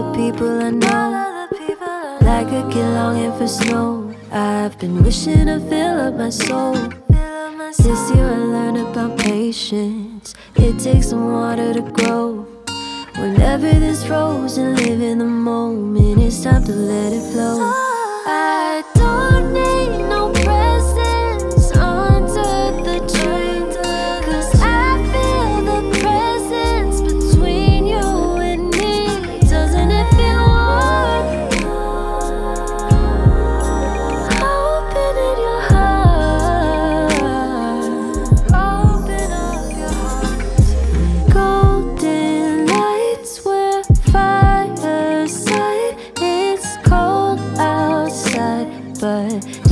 the people I know, like a kid longing for snow. I've been wishing to fill up my soul. This year I learned about patience. It takes some water to grow. When everything's frozen, live in the moment. It's time to let it flow. I don't need no presents under the tree, 'cause I feel the presence between you and me. Doesn't it feel warm? Open up your heart. Open up your heart. Golden lights, we're fireside. It's cold outside, but